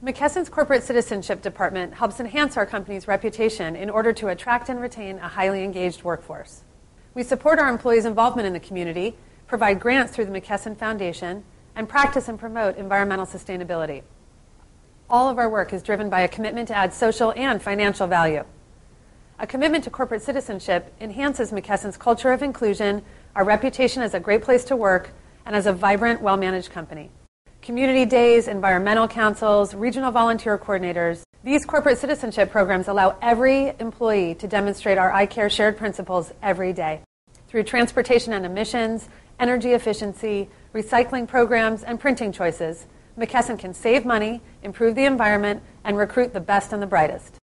McKesson's Corporate Citizenship Department helps enhance our company's reputation in order to attract and retain a highly engaged workforce. We support our employees' involvement in the community, provide grants through the McKesson Foundation, and practice and promote environmental sustainability. All of our work is driven by a commitment to add social and financial value. A commitment to corporate citizenship enhances McKesson's culture of inclusion, our reputation as a great place to work, and as a vibrant, well-managed company. Community days, environmental councils, regional volunteer coordinators, these corporate citizenship programs allow every employee to demonstrate our iCare shared principles every day. Through transportation and emissions, energy efficiency, recycling programs, and printing choices, McKesson can save money, improve the environment, and recruit the best and the brightest.